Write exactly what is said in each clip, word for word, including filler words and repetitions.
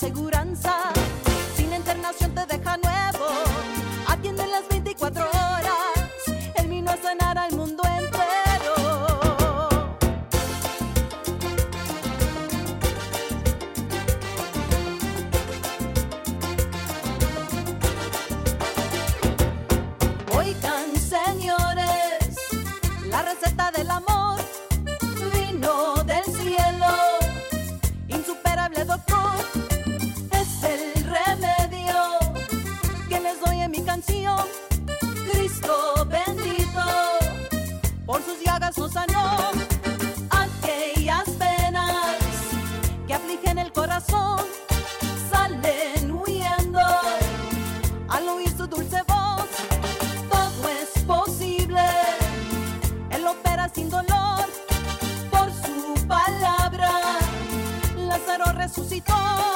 aseguranza. Sin la internación te deja nuevo. Atiende las veinticuatro horas. Él vino a sanar al mundo entero. Oigan, señores, la receta del amor vino del cielo. Insuperable doctor, es el remedio que les doy en mi canción. Cristo bendito, por sus llagas nos sanó. Aquellas penas que afligen el corazón salen huyendo al oír su dulce voz. Todo es posible, Él opera sin dolor. Por su palabra Lázaro resucitó.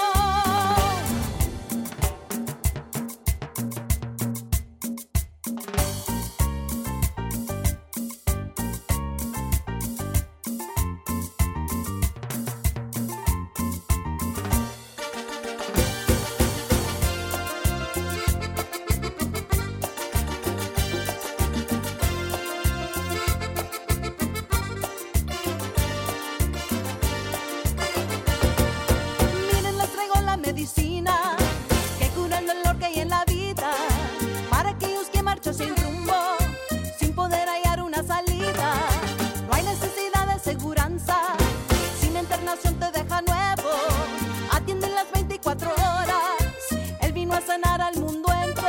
Miren, les traigo la medicina que cura el dolor que hay en la vida, para aquellos que marchan sin rumbo, sin poder hallar una salida. No hay necesidad de aseguranza, sin la internación te deja nuevo. Atiende las veinticuatro horas, Él vino a sanar al mundo entero.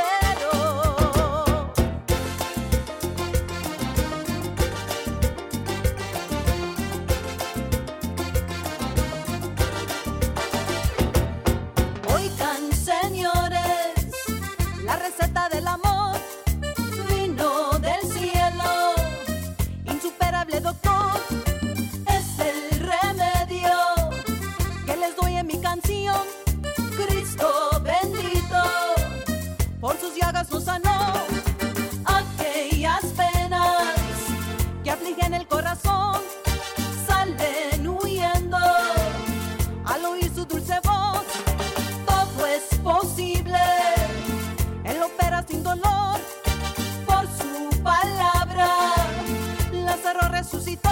Oigan, señores, la receta del amor vino del cielo. Insuperable doctor, es el remedio que les doy en mi canción. Cristo bendito, por sus llagas nos sanó. Aquellas penas que afligen el corazón salen huyendo al oír su dulce voz. Todo es posible, Él opera sin dolor. Por su palabra Lázaro resucitó.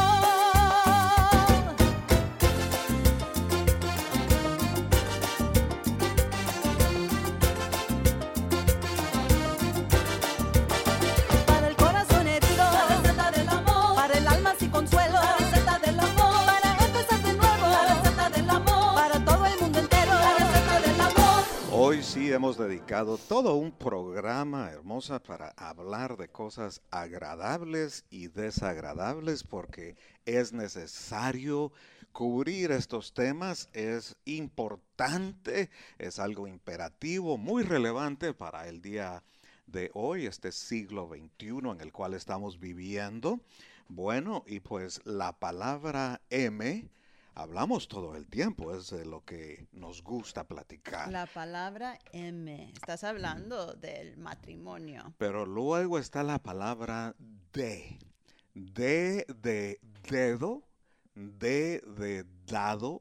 Para el corazón herido, la receta del amor. Para el alma sin consuelo, la receta del amor. Para empezar de nuevo, la receta del amor. Para todo el mundo entero, la receta del amor. Hoy sí hemos dedicado todo un programa, hermosa, para hablar de cosas agradables y desagradables, porque es necesario cubrir estos temas, es importante, es algo imperativo, muy relevante para el día de hoy, este siglo veintiuno en el cual estamos viviendo. Bueno, y pues la palabra M, hablamos todo el tiempo, es de lo que nos gusta platicar. La palabra M. Estás hablando del matrimonio. Pero luego está la palabra D. D de dedo, D de dado.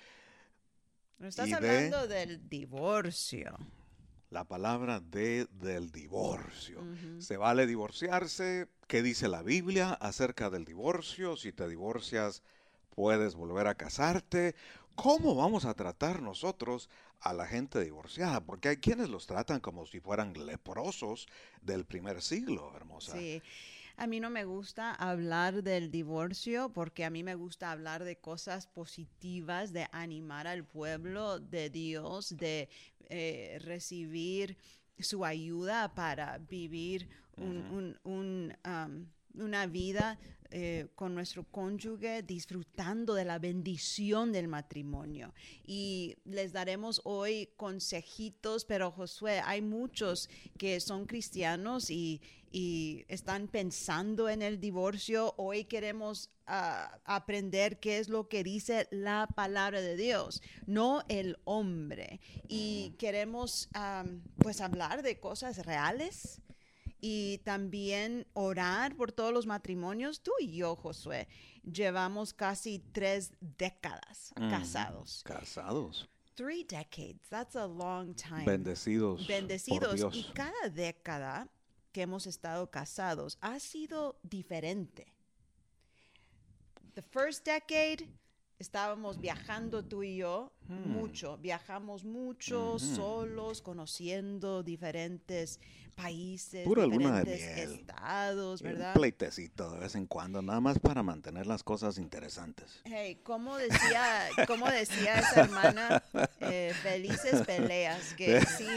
No estás Y de- hablando del divorcio. La palabra D del divorcio. Ujú. ¿Se vale divorciarse? ¿Qué dice la Biblia acerca del divorcio? Si te divorcias, puedes volver a casarte. ¿Cómo vamos a tratar nosotros a la gente divorciada? Porque hay quienes los tratan como si fueran leprosos del primer siglo, hermosa. Sí. A mí no me gusta hablar del divorcio porque a mí me gusta hablar de cosas positivas, de animar al pueblo de Dios, de eh, recibir su ayuda para vivir un, Ujú. un- un, um, una vida eh, con nuestro cónyuge, disfrutando de la bendición del matrimonio. Y les daremos hoy consejitos, pero Josué, hay muchos que son cristianos y, y están pensando en el divorcio. Hoy queremos uh, aprender qué es lo que dice la palabra de Dios, no el hombre. Y queremos um, pues hablar de cosas reales. Y también orar por todos los matrimonios. Tú y yo, Josué, llevamos casi tres décadas Mm, casados. Casados. Three decades, that's a long time. Bendecidos, Bendecidos. por Dios. Y cada década que hemos estado casados ha sido diferente. The first decade, estábamos viajando tú y yo Hmm. mucho. Viajamos mucho, Ujú. solos, conociendo diferentes países, Pura luna de diferentes miel. estados, Un ¿verdad? pleitecito de vez en cuando, nada más para mantener las cosas interesantes. Hey, como decía, como decía esa hermana, eh, felices peleas, que sí,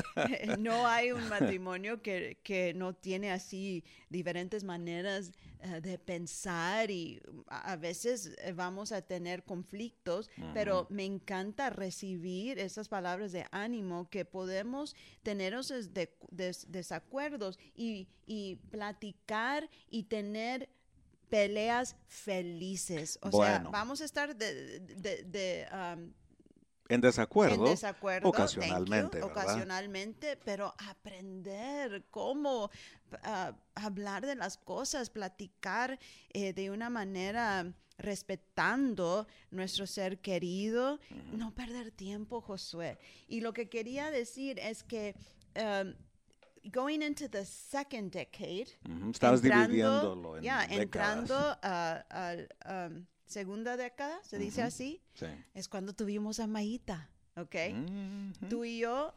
no hay un matrimonio que, que no tiene así diferentes maneras uh, de pensar y a, a veces eh, vamos a tener conflictos, Ujú. pero me encanta recibir esas palabras de ánimo que podemos tener esos de- des- desacuerdos y, y platicar y tener peleas felices. O sea, Bueno. vamos a estar de, de- de, um, En desacuerdo, en desacuerdo ocasionalmente, thank you, ¿verdad? ocasionalmente, pero aprender cómo ah, hablar de las cosas, platicar eh, de una manera respetando nuestro ser querido, no perder tiempo, Josué. Y lo que quería decir es que um, going into the second decade, Ujú, Estabas entrando- dividiéndolo en ya, décadas. entrando a, a, um, segunda década, se dice Ujú. así, Sí. es cuando tuvimos a Maíta, ¿ok? Ujú. Tú y yo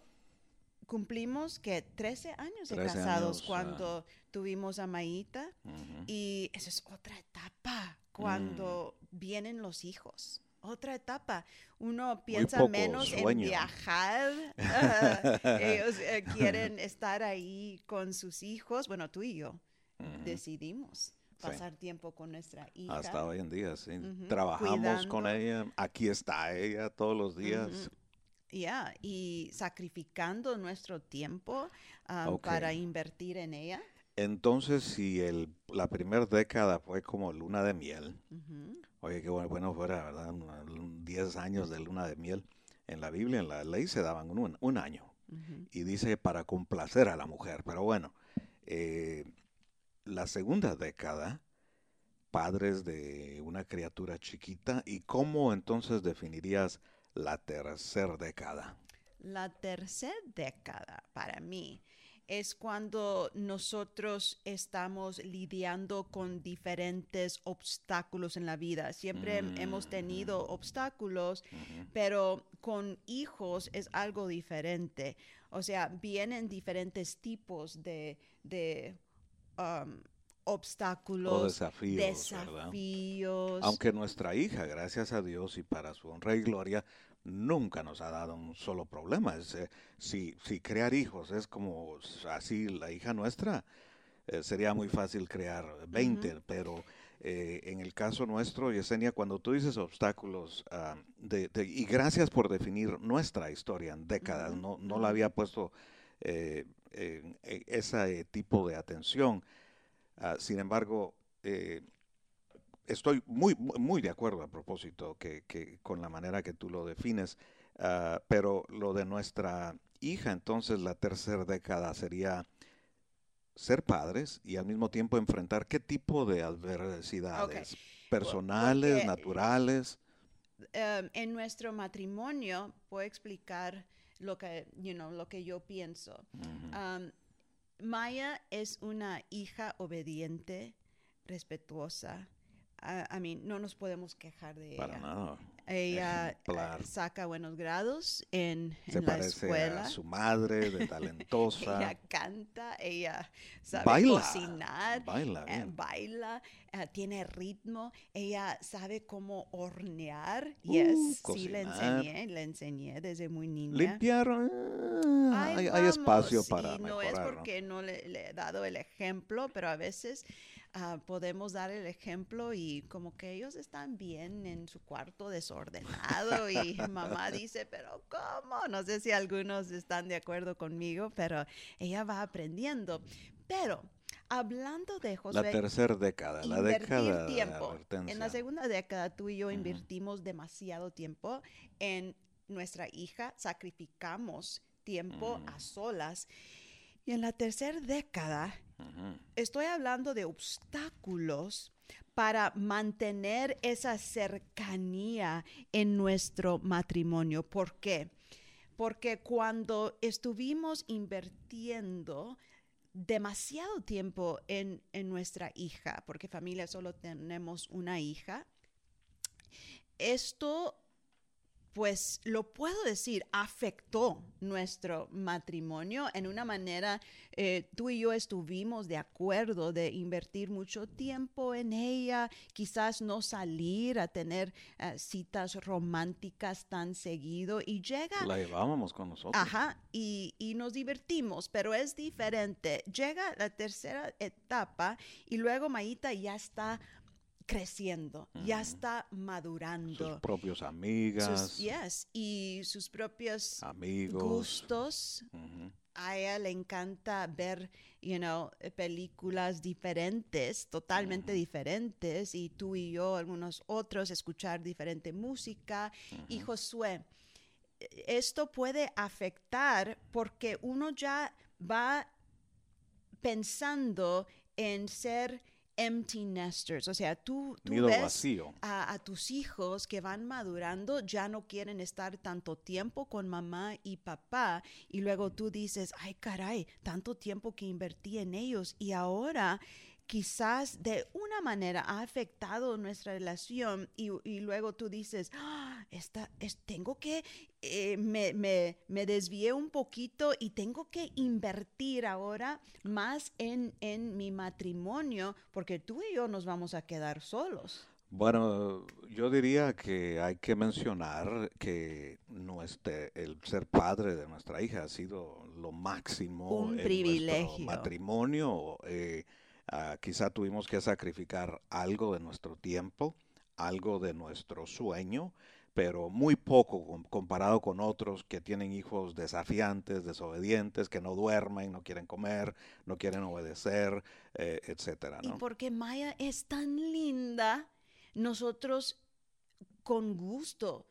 cumplimos que trece años de trece casados años, cuando tuvimos a Maíta Ujú. y esa es otra etapa cuando vienen los hijos. Otra etapa. Uno piensa poco menos en sueño. viajar. Ah, ellos eh, quieren estar ahí con sus hijos. Bueno, tú y yo Ujú. decidimos Sí. pasar tiempo con nuestra hija. Hasta hoy en día, sí. Ujú, Trabajamos con cuidando. ella, aquí está ella todos los días. Ujú. Ya, y sacrificando nuestro tiempo um, Ok. para invertir en ella. Entonces, si el, la primera década fue como luna de miel, Ujú. oye, qué bueno, bueno fuera, ¿verdad? Una- un- diez años de luna de miel. En la Biblia, en la ley, se daban un, un año. Ujú. Y dice para complacer a la mujer. Pero bueno, eh, la segunda década, padres de una criatura chiquita. ¿Y cómo entonces definirías la tercera década? La tercera década para mí es cuando nosotros estamos lidiando con diferentes obstáculos en la vida. Siempre Mm, hemos tenido obstáculos, Ujú. pero con hijos es algo diferente. O sea, vienen diferentes tipos de, de um, O obstáculos, desafíos, ¿verdad? desafíos. Aunque nuestra hija, gracias a Dios y para su honra y gloria, nunca nos ha dado un solo problema. Es, eh, si, si crear hijos es como s- así la hija nuestra, eh, sería muy fácil crear veinte, pero eh, en el caso nuestro, Yesenia, cuando tú dices obstáculos, ah, de, de- y gracias por definir nuestra historia en décadas, Ujú, no, no ujú. la había puesto eh, en, en ese tipo de atención. Ah, sin embargo, eh, estoy muy, muy muy de acuerdo a propósito que, que con la manera que tú lo defines, ah, pero lo de nuestra hija, entonces la tercera década sería ser padres y al mismo tiempo enfrentar qué tipo de adversidades personales, porque- naturales. um, en nuestro matrimonio, puedo explicar lo que, you know, lo que yo pienso. Ujú. Um, Maya es una hija obediente, respetuosa. Uh, I mean, no nos podemos quejar de Para ella. nada. Ella eh, Ejemplar. saca buenos grados en, Se en la parece escuela. a su madre, de talentosa. Ella canta, ella sabe Baila, cocinar, baila eh, bien. baila, eh, tiene ritmo, ella sabe cómo hornear. Uh, Yes, sí, le cocinar. enseñé, le enseñé desde muy niña. Limpiar, ah, Ahí hay, hay espacio vamos, para y no mejorar. es ¿no? porque no le, le he dado el ejemplo, pero a veces ah, podemos dar el ejemplo y como que ellos están bien en su cuarto desordenado y mamá dice, pero ¿cómo? No sé si algunos están de acuerdo conmigo, pero ella va aprendiendo. Pero hablando de La Josué, tercera década, la invertir década de tiempo. advertencia. En la segunda década tú y yo Ujú. invertimos demasiado tiempo en nuestra hija, sacrificamos tiempo Ujú. a solas. Y en la tercera década Ujú. estoy hablando de obstáculos para mantener esa cercanía en nuestro matrimonio. ¿Por qué? Porque cuando estuvimos invirtiendo demasiado tiempo en, en nuestra hija, porque familia solo tenemos una hija, esto, pues lo puedo decir, afectó nuestro matrimonio en una manera. Eh, tú y yo estuvimos de acuerdo de invertir mucho tiempo en ella, quizás no salir a tener uh, citas románticas tan seguido, y llega... La llevábamos con nosotros. Ajá, y, y nos divertimos, pero es diferente. Llega la tercera etapa y luego Mayita ya está creciendo, uh-huh. ya está madurando. Sus propios amigas. Sus, yes, y sus propios amigos. Gustos. Uh-huh. A ella le encanta ver, you know, películas diferentes, totalmente uh-huh. diferentes, y tú y yo, algunos otros, escuchar diferente música. Uh-huh. Y Josué, esto puede afectar porque uno ya va pensando en ser empty nesters, o sea, tú, tú Nido ves vacío. A, a tus hijos que van madurando, ya no quieren estar tanto tiempo con mamá y papá, y luego tú dices, ay caray, tanto tiempo que invertí en ellos, y ahora quizás de una manera ha afectado nuestra relación, y, y luego tú dices, ah, esta, es, tengo que, eh, me, me, me desvié un poquito y tengo que invertir ahora más en, en mi matrimonio, porque tú y yo nos vamos a quedar solos. Bueno, yo diría que hay que mencionar que nuestro, el ser padre de nuestra hija ha sido lo máximo un en privilegio. Nuestro matrimonio. Eh, Uh, quizá tuvimos que sacrificar algo de nuestro tiempo, algo de nuestro sueño, pero muy poco com- comparado con otros que tienen hijos desafiantes, desobedientes, que no duermen, no quieren comer, no quieren obedecer, eh, etcétera, ¿no? Y porque Maya es tan linda, nosotros con gusto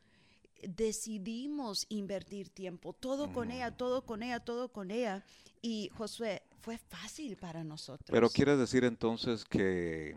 decidimos invertir tiempo, todo uh-huh. con ella, todo con ella, todo con ella. Y Josué, fue fácil para nosotros. Pero quiere decir entonces que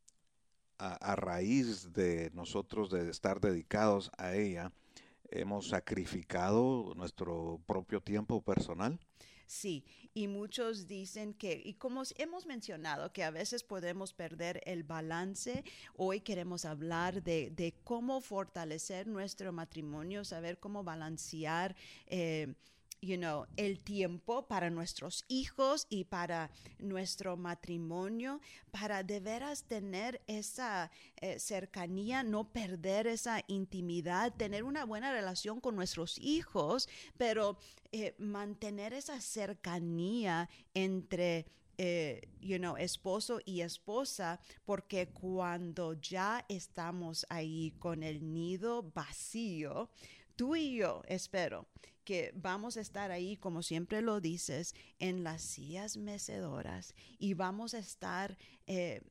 a, a raíz de nosotros de estar dedicados a ella, hemos sacrificado nuestro propio tiempo personal. Sí, y muchos dicen que, y como hemos mencionado, que a veces podemos perder el balance. Hoy queremos hablar de, de cómo fortalecer nuestro matrimonio, saber cómo balancear eh, you know, el tiempo para nuestros hijos y para nuestro matrimonio, para de veras tener esa eh, cercanía, no perder esa intimidad, tener una buena relación con nuestros hijos, pero eh, mantener esa cercanía entre Eh, you know, esposo y esposa, porque cuando ya estamos ahí con el nido vacío, tú y yo, espero, que vamos a estar ahí, como siempre lo dices, en las sillas mecedoras, y vamos a estar eh,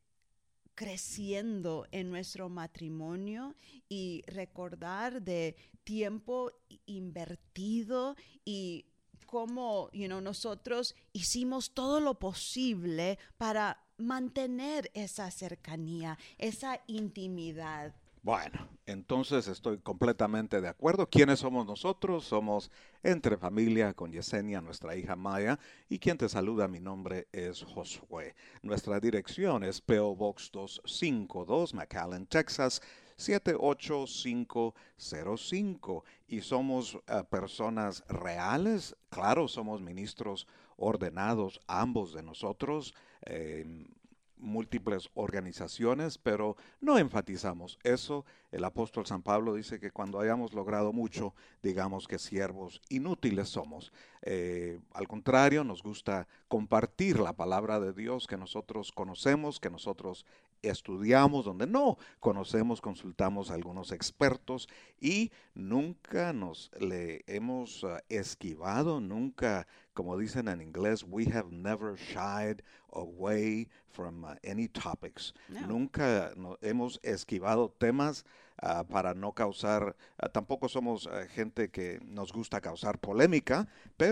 creciendo en nuestro matrimonio y recordar de tiempo invertido y cómo, you know, nosotros hicimos todo lo posible para mantener esa cercanía, esa intimidad. Bueno, entonces estoy completamente de acuerdo. ¿Quiénes somos nosotros? Somos Entre Familia con Yesenia, nuestra hija Maya, y quien te saluda, mi nombre es Josué. Nuestra dirección es P O Box doscientos cincuenta y dos, McAllen, Texas, siete ocho cinco cero cinco. Y somos uh, personas reales. Claro, somos ministros ordenados, ambos de nosotros, eh, múltiples organizaciones, pero no enfatizamos eso. El apóstol San Pablo dice que cuando hayamos logrado mucho, digamos que siervos inútiles somos. Eh, al contrario, nos gusta compartir la palabra de Dios que nosotros conocemos, que nosotros estudiamos, donde no conocemos, consultamos a algunos expertos, y nunca nos le hemos uh, esquivado, nunca, como dicen en inglés, we have never shied away from uh, any topics. No. Nunca no, hemos esquivado temas uh, para no causar, uh, tampoco somos uh, gente que nos gusta causar polémica, pero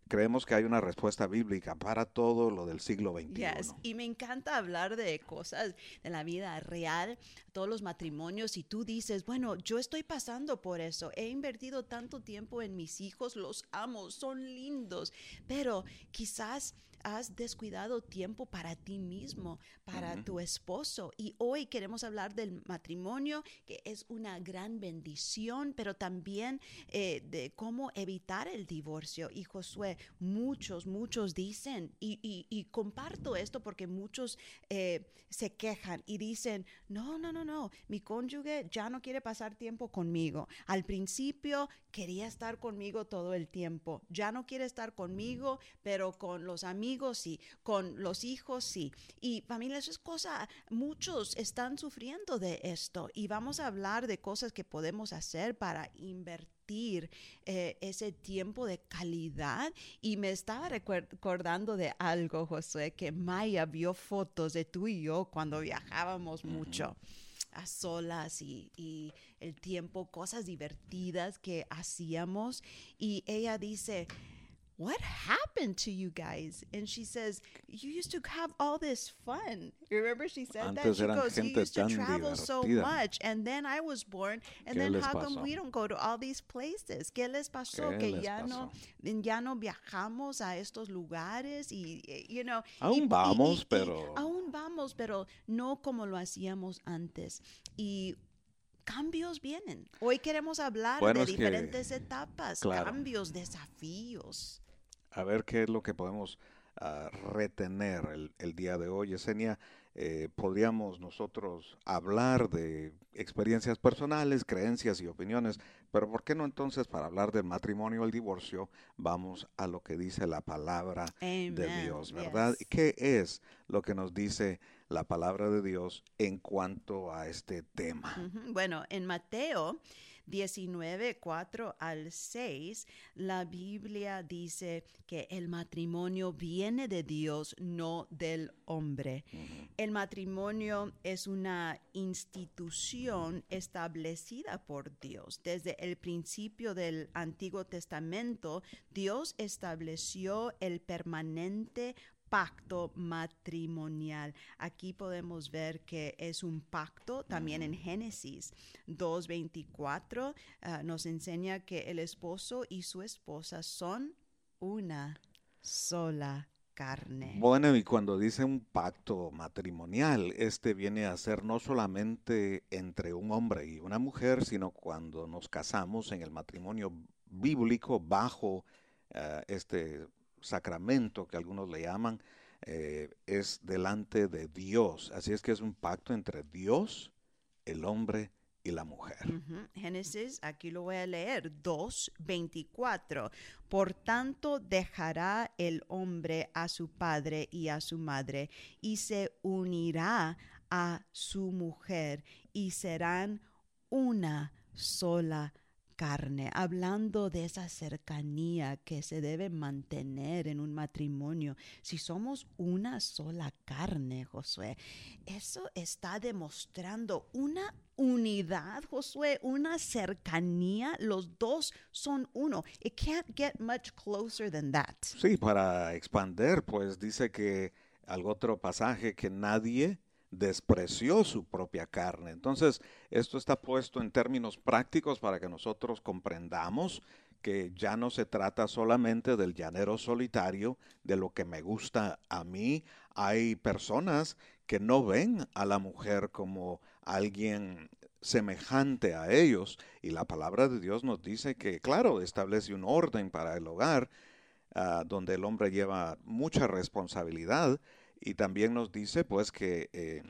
creemos que hay una respuesta bíblica para todo lo del siglo veintiuno. Yes. Y me encanta hablar de cosas de la vida real, todos los matrimonios, y tú dices, bueno, yo estoy pasando por eso, he invertido tanto tiempo en mis hijos, los amo, son lindos, pero quizás has descuidado tiempo para ti mismo, para uh-huh. tu esposo. Y hoy queremos hablar del matrimonio, que es una gran bendición, pero también eh, de cómo evitar el divorcio. Y Josué, muchos, muchos dicen, y, y, y comparto esto porque muchos eh, se quejan y dicen, no, no, no, no, mi cónyuge ya no quiere pasar tiempo conmigo. Al principio quería estar conmigo todo el tiempo. Ya no quiere estar conmigo, pero con los amigos sí, con los hijos sí. Y familia, eso es cosa, muchos están sufriendo de esto y vamos a hablar de cosas que podemos hacer para invertir eh, ese tiempo de calidad. Y me estaba recordando de algo, Josué, que Maya vio fotos de tú y yo cuando viajábamos mucho a solas y, y el tiempo, cosas divertidas que hacíamos, y ella dice, what happened to you guys? And she says, you used to have all this fun. You remember she said Antes that? She eran goes, you gente used to tan travel so divertida. much. And then I was born. And ¿Qué then les how come pasó? we don't go to all these places? ¿Qué les pasó? ¿Qué Que les ya pasó? no, ya no viajamos a estos lugares y, you know. Aún y, vamos, y, y, pero... Y aún vamos, pero no como lo hacíamos antes. Y cambios vienen. Hoy queremos hablar Bueno, de es que, diferentes etapas, claro. cambios, desafíos. A ver qué es lo que podemos uh, retener el, el día de hoy. Yesenia, eh, podríamos nosotros hablar de experiencias personales, creencias y opiniones, pero ¿por qué no entonces para hablar del matrimonio o el divorcio vamos a lo que dice la palabra Amen. de Dios, ¿verdad? Yes. ¿Qué es lo que nos dice la palabra de Dios en cuanto a este tema? Uh-huh. Bueno, en Mateo diecinueve, cuatro al seis, la Biblia dice que el matrimonio viene de Dios, no del hombre. Uh-huh. El matrimonio es una institución establecida por Dios. Desde el principio del Antiguo Testamento, Dios estableció el permanente pacto matrimonial. Aquí podemos ver que es un pacto. También en Génesis dos veinticuatro uh, nos enseña que el esposo y su esposa son una sola carne. Bueno, y cuando dice un pacto matrimonial, este viene a ser no solamente entre un hombre y una mujer, sino cuando nos casamos en el matrimonio bíblico bajo uh, este sacramento que algunos le llaman, eh, es delante de Dios. Así es que es un pacto entre Dios, el hombre y la mujer. Uh-huh. Génesis, aquí lo voy a leer, dos veinticuatro. Por tanto, dejará el hombre a su padre y a su madre, y se unirá a su mujer, y serán una sola carne, hablando de esa cercanía que se debe mantener en un matrimonio. Si somos una sola carne, Josué, eso está demostrando una unidad, Josué, una cercanía. Los dos son uno. It can't get much closer than that. Sí, para expander, pues dice que algo otro pasaje que nadie despreció su propia carne. Entonces, esto está puesto en términos prácticos para que nosotros comprendamos que ya no se trata solamente del llanero solitario, de lo que me gusta a mí. Hay personas que no ven a la mujer como alguien semejante a ellos, y la palabra de Dios nos dice que, claro, establece un orden para el hogar, uh, donde el hombre lleva mucha responsabilidad. Y también nos dice, pues, que eh,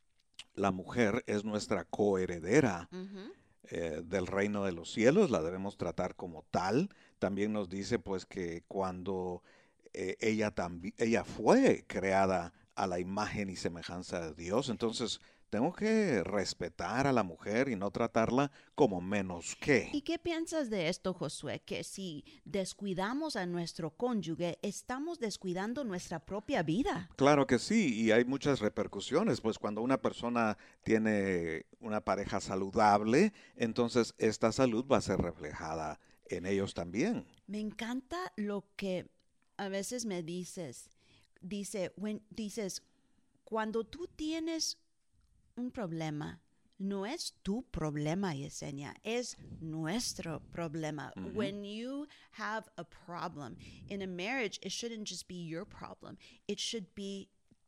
la mujer es nuestra coheredera uh-huh. eh, del reino de los cielos, la debemos tratar como tal. También nos dice, pues, que cuando eh, ella, tambi- ella fue creada a la imagen y semejanza de Dios, entonces tengo que respetar a la mujer y no tratarla como menos que. ¿Y qué piensas de esto, Josué? Que si descuidamos a nuestro cónyuge, estamos descuidando nuestra propia vida. Claro que sí, y hay muchas repercusiones, pues cuando una persona tiene una pareja saludable, entonces esta salud va a ser reflejada en ellos también. Me encanta lo que a veces me dices, dice, when, dices, cuando tú tienes un problema, no es tu problema, Yesenia, es nuestro problema. Ujú. When you have a problem in a marriage, it shouldn't just be your problem. It should be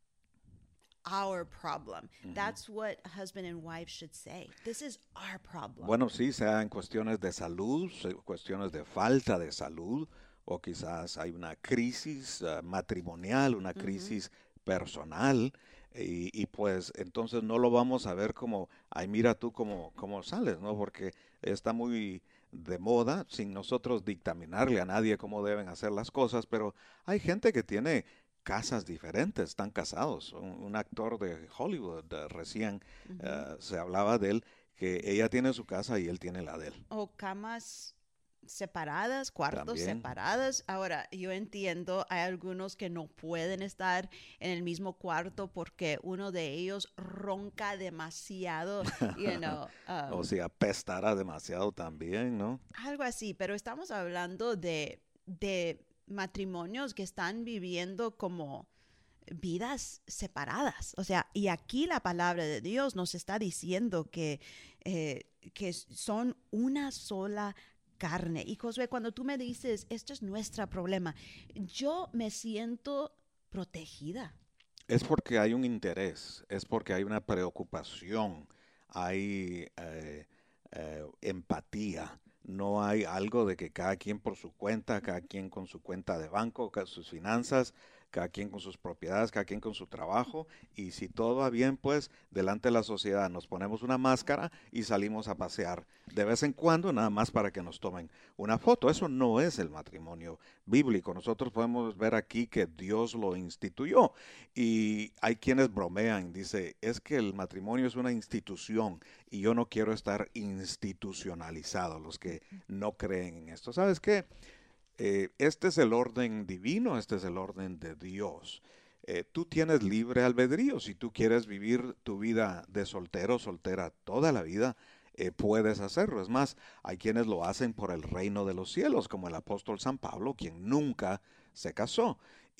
our problem. That's what a husband and wife should say. This is our problem. Bueno, sí, sea en cuestiones de salud, se- cuestiones de falta de salud, o quizás hay una crisis eh, matrimonial, una Ujú. crisis personal, y, y pues entonces no lo vamos a ver como, ay, mira tú cómo, cómo sales, ¿no? Porque está muy de moda, sin nosotros dictaminarle a nadie cómo deben hacer las cosas, pero hay gente que tiene casas diferentes, están casados. Un, un actor de Hollywood eh, recién Ujú. eh, se hablaba de él, que ella tiene su casa y él tiene la de él. O camas separadas, cuartos También. separados. Ahora, yo entiendo, hay algunos que no pueden estar en el mismo cuarto porque uno de ellos ronca demasiado, you know, O um, sea, apestará demasiado también, ¿no? algo así, pero estamos hablando de, de matrimonios que están viviendo como vidas separadas. O sea, y aquí la palabra de Dios nos está diciendo que, eh, que son una sola carne. Y Josué, cuando tú me dices, esto es nuestro problema, yo me siento protegida. Es porque hay un interés, es porque hay una preocupación, hay eh, eh, empatía. No hay algo de que cada quien por su cuenta, cada quien con su cuenta de banco, con sus finanzas, cada quien con sus propiedades, cada quien con su trabajo. Y si todo va bien, pues delante de la sociedad nos ponemos una máscara y salimos a pasear de vez en cuando, nada más para que nos tomen una foto. Eso no es el matrimonio bíblico. Nosotros podemos ver aquí que Dios lo instituyó. Y hay quienes bromean, dice, es que el matrimonio es una institución y yo no quiero estar institucionalizado, los que no creen en esto. ¿Sabes qué? Eh, este es el orden divino, este es el orden de Dios. Eh, tú tienes libre albedrío. Si tú quieres vivir tu vida de soltero, soltera toda la vida, eh, puedes hacerlo. Es más, hay quienes lo hacen por el reino de los cielos, como el apóstol San Pablo, quien nunca se casó.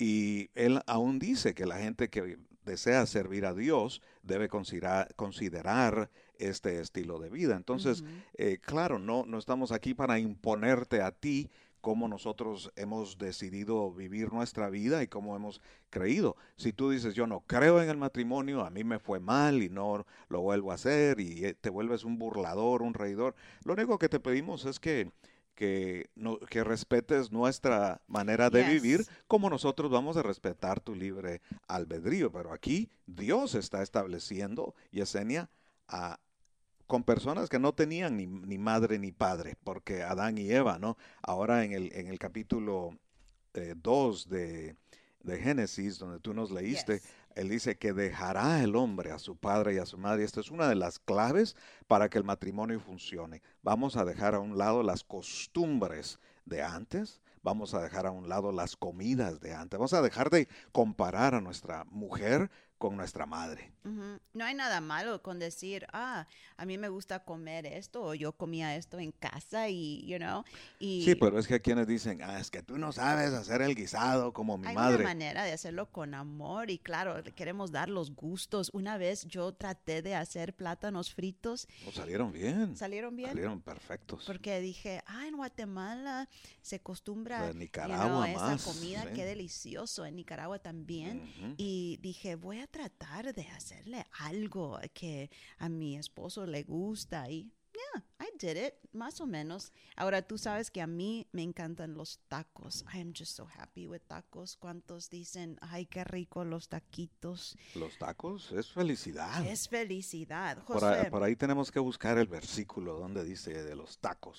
Y él aún dice que la gente que desea servir a Dios debe considerar, considerar este estilo de vida. Entonces, Ujú. eh, claro, no, no estamos aquí para imponerte a ti cómo nosotros hemos decidido vivir nuestra vida y cómo hemos creído. Si tú dices, yo no creo en el matrimonio, a mí me fue mal y no lo vuelvo a hacer, y te vuelves un burlador, un reidor, lo único que te pedimos es que, que, no, que respetes nuestra manera de Yes. vivir, como nosotros vamos a respetar tu libre albedrío. Pero aquí Dios está estableciendo, Yesenia, a con personas que no tenían ni, ni madre ni padre, porque Adán y Eva, ¿no? Ahora en el, en el capítulo eh, dos de, de Génesis, donde tú nos leíste, Yes. él dice que dejará el hombre a su padre y a su madre. Esta es una de las claves para que el matrimonio funcione. Vamos a dejar a un lado las costumbres de antes, vamos a dejar a un lado las comidas de antes, vamos a dejar de comparar a nuestra mujer con nuestra madre. Ujú. No hay nada malo con decir, ah, a mí me gusta comer esto o yo comía esto en casa y, you know, y Sí, pero es que hay quienes dicen, ah, es que tú no sabes hacer el guisado como mi hay madre. una manera de hacerlo con amor y claro, le queremos dar los gustos. Una vez yo traté de hacer plátanos fritos, Oh, salieron bien, salieron bien. salieron perfectos. Porque dije, ah, en Guatemala se acostumbra, De you know, Nicaragua esa más, comida, sí. qué delicioso, en Nicaragua también. Ujú. Y dije, voy a tratar de hacerle algo que a mi esposo le gusta. Y, yeah, I did it, más o menos. Ahora, tú sabes que a mí me encantan los tacos. I am just so happy with tacos. ¿Cuántos dicen, ay, qué rico los taquitos? Los tacos es felicidad. Es felicidad. Por, a- Josué, por ahí tenemos que buscar el versículo donde dice de los tacos.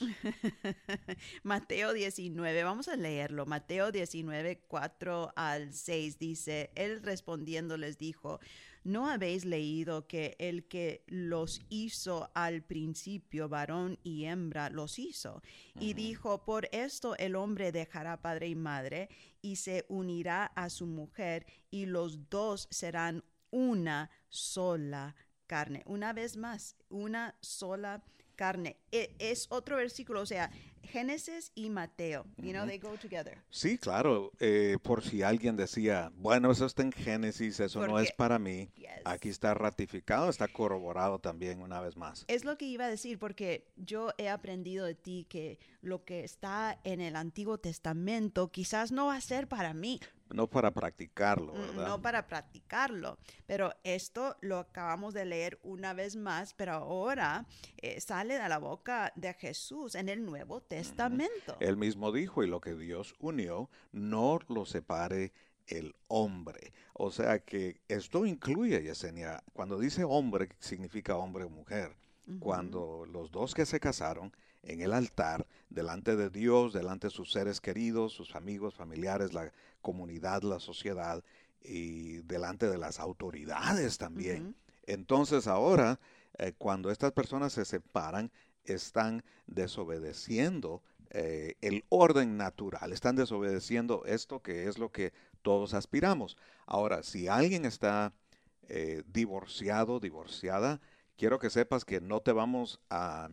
Mateo diecinueve, vamos a leerlo. Mateo diecinueve, cuatro al seis dice, él respondiendo les dijo, ¿no habéis leído que el que los hizo al principio, varón y hembra, los hizo? Y Ujú. dijo, por esto el hombre dejará padre y madre y se unirá a su mujer y los dos serán una sola carne. Una vez más, una sola carne. E- es otro versículo, o sea, Génesis y Mateo, you know, they go together. Sí, claro, eh, por si alguien decía, bueno, eso está en Génesis, eso no es Porque- para mí, Yes. aquí está ratificado, está corroborado también una vez más. Es lo que iba a decir, porque yo he aprendido de ti que lo que está en el Antiguo Testamento quizás no va a ser para mí. No para practicarlo, Mm, ¿verdad? No para practicarlo, pero esto lo acabamos de leer una vez más, pero ahora eh, sale de la boca de Jesús en el Nuevo Testamento. Él mismo dijo, y lo que Dios unió, no lo separe el hombre. O sea que esto incluye, Yesenia, cuando dice hombre, significa hombre o mujer. Ujú. Cuando los dos que se casaron en el altar, delante de Dios, delante de sus seres queridos, sus amigos, familiares, la comunidad, la sociedad, y delante de las autoridades también. Ujú. Entonces ahora, eh, cuando estas personas se separan, están desobedeciendo eh, el orden natural, están desobedeciendo esto que es lo que todos aspiramos. Ahora, si alguien está eh, divorciado, divorciada, quiero que sepas que no te vamos a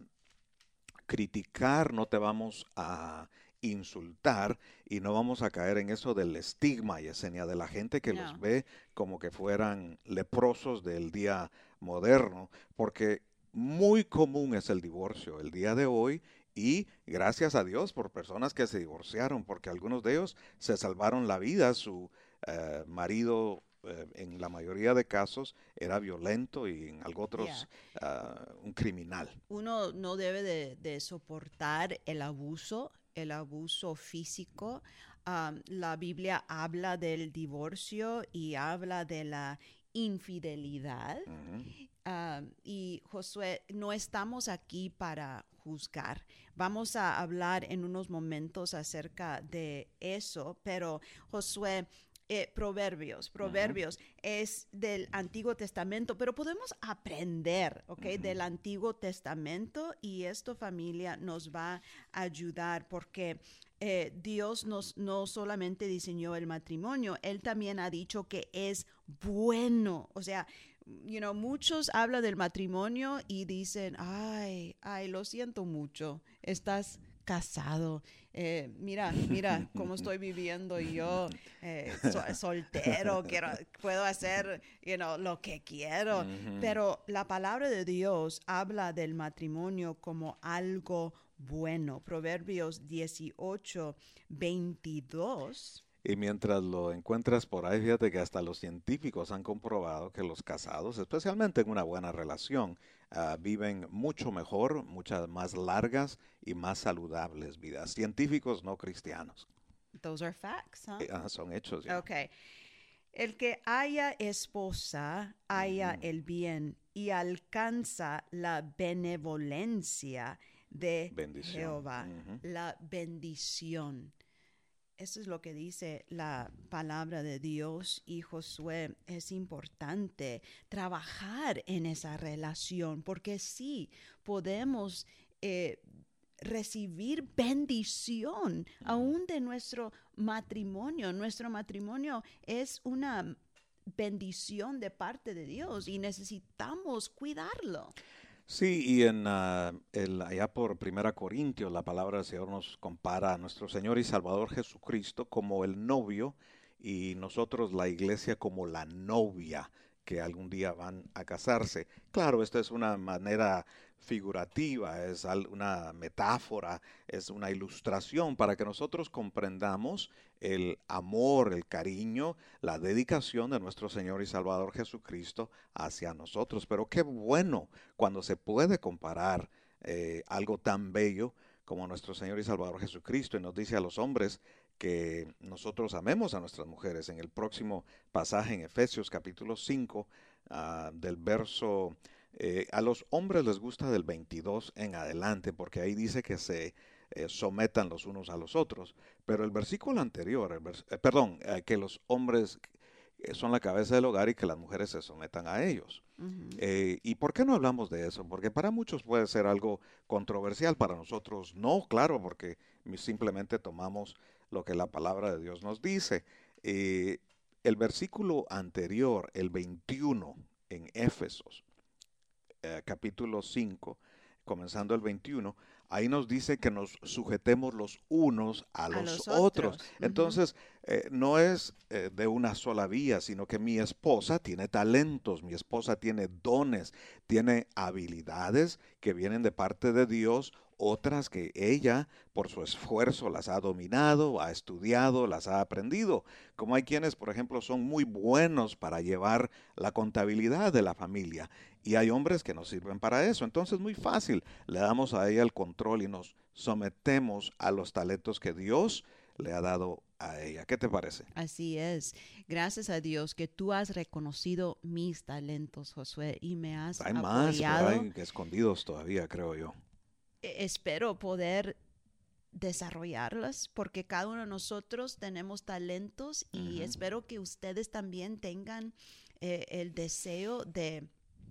criticar, no te vamos a insultar y no vamos a caer en eso del estigma, Yesenia, de la gente que los No. ve como que fueran leprosos del día moderno, porque muy común es el divorcio el día de hoy y gracias a Dios por personas que se divorciaron, porque algunos de ellos se salvaron la vida, su eh, marido eh, en la mayoría de casos era violento y en algunos otros Yeah. ah, un criminal. Uno no debe de, de soportar el abuso, el abuso físico. Um, la Biblia habla del divorcio y habla de la infidelidad. Ujú. Um, y Josué, no estamos aquí para juzgar. Vamos a hablar en unos momentos acerca de eso, pero Josué, eh, Proverbios, Proverbios es del Antiguo Testamento, pero podemos aprender, ¿ok? Ujú. Del Antiguo Testamento y esto, familia, nos va a ayudar porque eh, Dios nos, no solamente diseñó el matrimonio, Él también ha dicho que es bueno, o sea, you know, muchos hablan del matrimonio y dicen, ay, ay, lo siento mucho, estás casado, eh, mira, mira cómo estoy viviendo yo, eh, so- soltero, quiero, puedo hacer, you know, lo que quiero, Ujú. pero la palabra de Dios habla del matrimonio como algo bueno. Proverbios dieciocho, veintidós. Y mientras lo encuentras por ahí, fíjate que hasta los científicos han comprobado que los casados, especialmente en una buena relación, ah, viven mucho mejor, muchas más largas y más saludables vidas. Científicos no cristianos. Those are facts, huh? Eh, ah, son hechos ya. Okay. El que haya esposa, haya Ujú. el bien y alcanza la benevolencia de Bendición. Jehová, Ujú. la bendición. Eso es lo que dice la palabra de Dios y Josué. Es importante trabajar en esa relación porque sí podemos eh, recibir bendición aún de nuestro matrimonio. Nuestro matrimonio es una bendición de parte de Dios y necesitamos cuidarlo. Sí, y en ah, el, allá por Primera Corintios, la palabra del Señor nos compara a nuestro Señor y Salvador Jesucristo como el novio y nosotros la iglesia como la novia que algún día van a casarse. Claro, esta es una manera figurativa, es al- una metáfora, es una ilustración para que nosotros comprendamos el amor, el cariño, la dedicación de nuestro Señor y Salvador Jesucristo hacia nosotros. Pero qué bueno cuando se puede comparar eh, algo tan bello como nuestro Señor y Salvador Jesucristo y nos dice a los hombres que nosotros amemos a nuestras mujeres. En el próximo pasaje en Efesios capítulo cinco, ah, del verso, eh, a los hombres les gusta del veintidós en adelante, porque ahí dice que se eh, sometan los unos a los otros. Pero el versículo anterior, el vers- eh, perdón, eh, que los hombres eh, son la cabeza del hogar y que las mujeres se sometan a ellos. Ujú. Eh, ¿y por qué no hablamos de eso? Porque para muchos puede ser algo controversial, para nosotros no, claro, porque simplemente tomamos lo que la palabra de Dios nos dice. Eh, el versículo anterior, el veintiuno, en Éfesos, eh, capítulo cinco, comenzando el veintiuno, ahí nos dice que nos sujetemos los unos a A los, los otros. otros. Ujú. Entonces, eh, no es eh, de una sola vía, sino que mi esposa tiene talentos, mi esposa tiene dones, tiene habilidades que vienen de parte de Dios, otras que ella, por su esfuerzo, las ha dominado, ha estudiado, las ha aprendido. Como hay quienes, por ejemplo, son muy buenos para llevar la contabilidad de la familia y hay hombres que no sirven para eso. Entonces, muy fácil, le damos a ella el control y nos sometemos a los talentos que Dios le ha dado a ella. ¿Qué te parece? Así es. Gracias a Dios que tú has reconocido mis talentos, Josué, y me has Hay más por apoyado. ahí escondidos todavía, creo yo. E- Espero poder desarrollarlas porque cada uno de nosotros tenemos talentos y Ujú. espero que ustedes también tengan eh, el deseo de,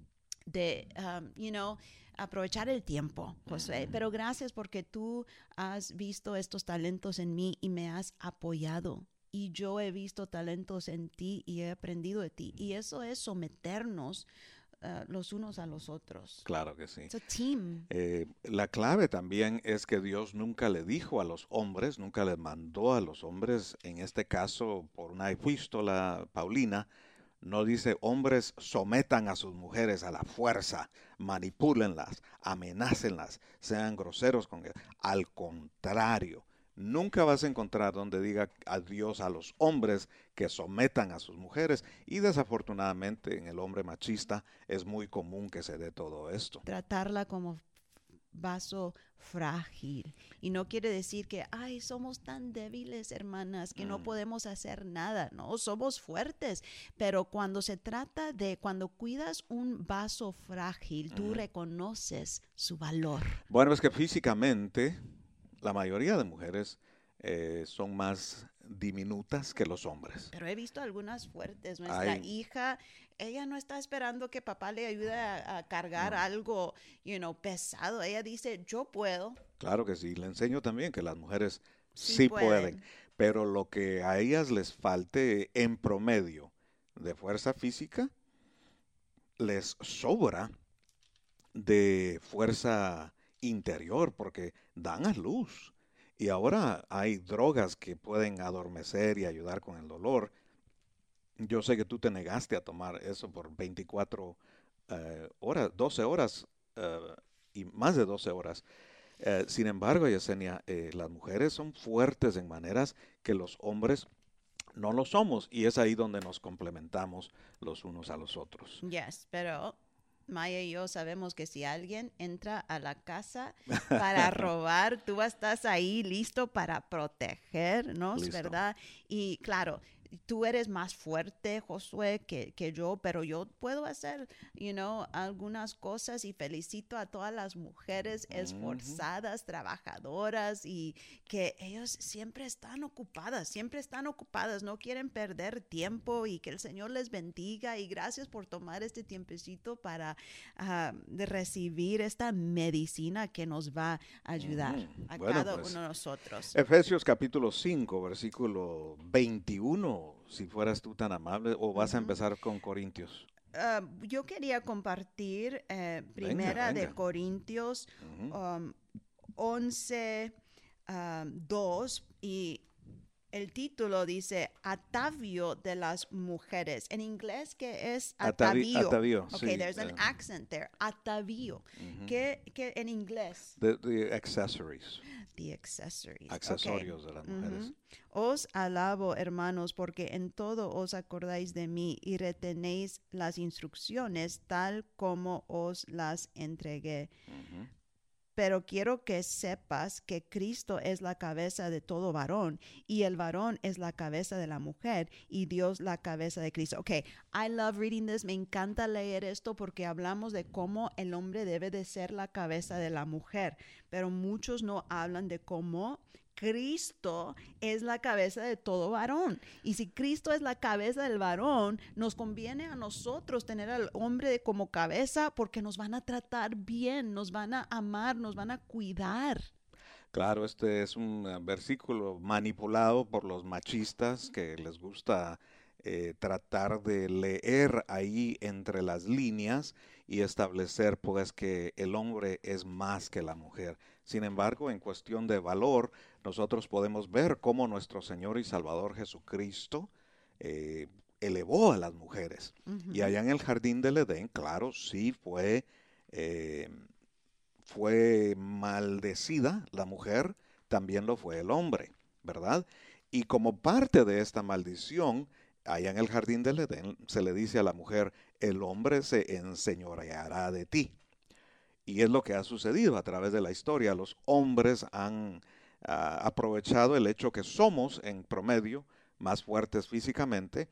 de um, you know, aprovechar el tiempo, Josué. Pero gracias porque tú has visto estos talentos en mí y me has apoyado. Y yo he visto talentos en ti y he aprendido de ti. Y eso es someternos uh, los unos a los otros. Claro que sí. It's a team. Eh, la clave también es que Dios nunca le dijo a los hombres, nunca les mandó a los hombres, en este caso por una epístola paulina, no dice hombres sometan a sus mujeres a la fuerza, manipúlenlas, amenácenlas, sean groseros con ellas. Al contrario, nunca vas a encontrar donde diga a Dios a los hombres que sometan a sus mujeres y desafortunadamente en el hombre machista es muy común que se dé todo esto. Tratarla como vaso frágil. Y no quiere decir que, ay, somos tan débiles, hermanas, que no Mm. podemos hacer nada. No, somos fuertes. Pero cuando se trata de, cuando cuidas un vaso frágil, tú Ujú. reconoces su valor. Bueno, es que físicamente la mayoría de mujeres eh, son más diminutas que los hombres. Pero he visto algunas fuertes. Nuestra Ay. hija, ella no está esperando que papá le ayude a, a cargar No. algo, you know, pesado. Ella dice, yo puedo. Claro que sí, le enseño también que las mujeres Sí sí pueden, pueden. pero lo que a ellas les falte en promedio de fuerza física, les sobra de fuerza interior porque dan a luz. Y ahora hay drogas que pueden adormecer y ayudar con el dolor. Yo sé que tú te negaste a tomar eso por veinticuatro eh, horas, doce horas eh, y más de doce horas. Eh, sin embargo, Yesenia, eh, las mujeres son fuertes en maneras que los hombres no lo somos y es ahí donde nos complementamos los unos a los otros. Yes, pero Maya y yo sabemos que si alguien entra a la casa para robar, tú estás ahí listo para protegernos, Listo. ¿verdad? Y claro, tú eres más fuerte, Josué, que, que yo, pero yo puedo hacer, you know, algunas cosas y felicito a todas las mujeres Ujú. esforzadas, trabajadoras y que ellos siempre están ocupadas, siempre están ocupadas, no quieren perder tiempo y que el Señor les bendiga y gracias por tomar este tiempecito para uh, de recibir esta medicina que nos va a ayudar Ujú. a Bueno, cada pues, uno de nosotros. Efesios capítulo cinco, versículo veintiuno, si fueras tú tan amable, o vas a Ujú. empezar con Corintios. Uh, yo quería compartir eh, primera de venga. Corintios Ujú. um, once, um, dos y el título dice Atavio de las mujeres. En inglés, ¿qué es Atavi- atavío? atavío, Okay, sí, there's an eh. accent there. Atavío. Ujú. ¿Qué, qué en inglés? The, the accessories, The accessories. Okay. accesorios de las mujeres. Ujú. Os alabo, hermanos, porque en todo os acordáis de mí y retenéis las instrucciones tal como os las entregué. Ujú. Pero quiero que sepas que Cristo es la cabeza de todo varón y el varón es la cabeza de la mujer y Dios la cabeza de Cristo. Okay, I love reading this. Me encanta leer esto porque hablamos de cómo el hombre debe de ser la cabeza de la mujer, pero muchos no hablan de cómo Cristo es la cabeza de todo varón. Y si Cristo es la cabeza del varón, nos conviene a nosotros tener al hombre como cabeza porque nos van a tratar bien, nos van a amar, nos van a cuidar. Claro, este es un eh, versículo manipulado por los machistas que les gusta eh, tratar de leer ahí entre las líneas y establecer pues que el hombre es más que la mujer. Sin embargo, en cuestión de valor, nosotros podemos ver cómo nuestro Señor y Salvador Jesucristo eh, elevó a las mujeres. Ujú. Y allá en el jardín del Edén, claro, sí fue, eh, fue maldecida la mujer, también lo fue el hombre, ¿verdad? Y como parte de esta maldición, allá en el jardín del Edén se le dice a la mujer, el hombre se enseñoreará de ti. Y es lo que ha sucedido a través de la historia. Los hombres han ah, aprovechado el hecho que somos en promedio más fuertes físicamente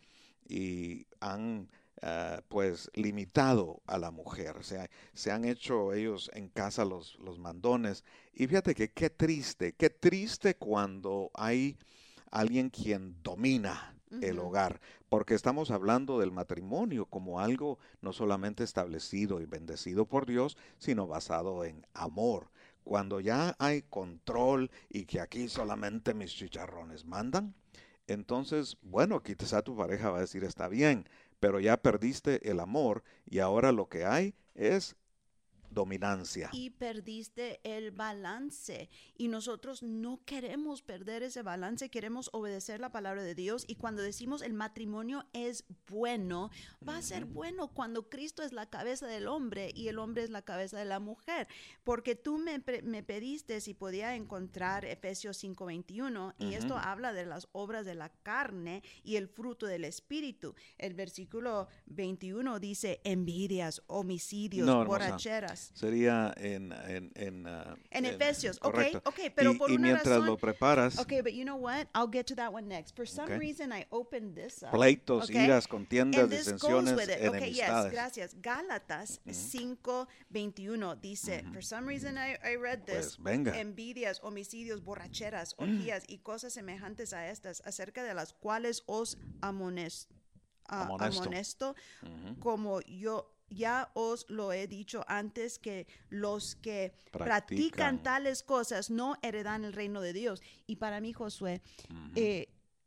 y han ah, pues limitado a la mujer. O sea, se han hecho ellos en casa los, los mandones. Y fíjate que qué triste, qué triste cuando hay alguien quien domina el Ujú. hogar, porque estamos hablando del matrimonio como algo no solamente establecido y bendecido por Dios, sino basado en amor. Cuando ya hay control y que aquí solamente mis chicharrones mandan, entonces, bueno, quizá tu pareja va a decir está bien, pero ya perdiste el amor y ahora lo que hay es dominancia. Y perdiste el balance. Y nosotros no queremos perder ese balance, queremos obedecer la palabra de Dios. Y cuando decimos el matrimonio es bueno, va a ser bueno cuando Cristo es la cabeza del hombre y el hombre es la cabeza de la mujer. Porque tú me, pre- me pediste si podía encontrar Efesios cinco veintiuno, y Ujú. esto habla de las obras de la carne y el fruto del espíritu. El versículo veintiuno dice envidias, homicidios, No, hermosa. borracheras. Sería en, en, en, ah, En en- Efesios, ok, correcto. ok, pero y, por y una mientras razón, lo preparas, okay, but you know what? I'll get to that one next. For some Okay. reason, I opened this up. pleitos, okay? iras, contiendas, And this goes disensiones, with it. Okay, yes, enemistades. gracias. Gálatas cinco veintiuno dice, for some reason I, I read this, Pues venga. envidias, homicidios, borracheras, orgías y cosas semejantes a estas, acerca de las cuales os amones- ah, Amonesto. amonesto, Ujú. como yo ya os lo he dicho antes, que los que practican, Practican. tales cosas no heredan el reino de Dios. Y para mí, Josué, eh,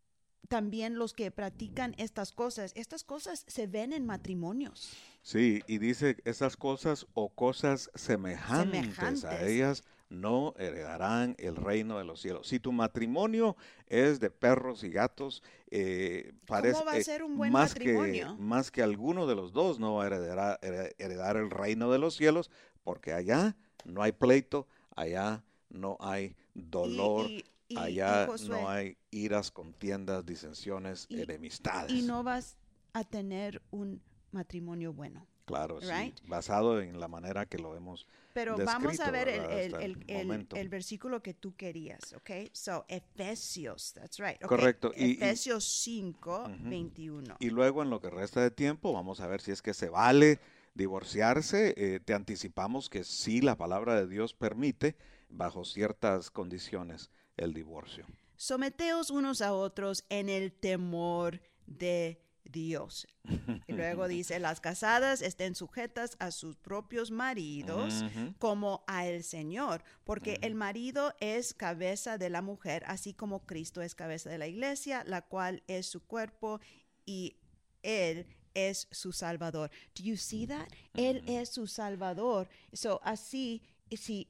también los que practican estas cosas, estas cosas se ven en matrimonios. Sí, y dice esas cosas o cosas semejantes, a Semejantes. ellas no heredarán el reino de los cielos. Si tu matrimonio es de perros y gatos, eh, parece va a eh, ser un buen más que matrimonio? más que alguno de los dos no va a heredar, hered- heredar el reino de los cielos, porque allá no hay pleito, allá no hay dolor, Y, y- y- allá y, Josué, no hay iras, contiendas, disensiones, Y- enemistades. y no vas a tener un matrimonio bueno. Claro, sí, Right? basado en la manera que lo hemos Pero vamos descrito, a ver el, ¿verdad? el, hasta el, el el- momento. el versículo que tú querías, ¿ok? So, Efesios, that's right. okay. Correcto, y- y- Efesios cinco Ujú. veintiuno. Y luego en lo que resta de tiempo vamos a ver si es que se vale divorciarse. Eh, te anticipamos que sí, la palabra de Dios permite bajo ciertas condiciones el divorcio. Someteos unos a otros en el temor de Dios. Y luego dice, las casadas estén sujetas a sus propios maridos Ujú. como a el Señor, porque el marido es cabeza de la mujer, así como Cristo es cabeza de la iglesia, la cual es su cuerpo y él es su salvador. Do you see that? Él es su salvador. So, así, si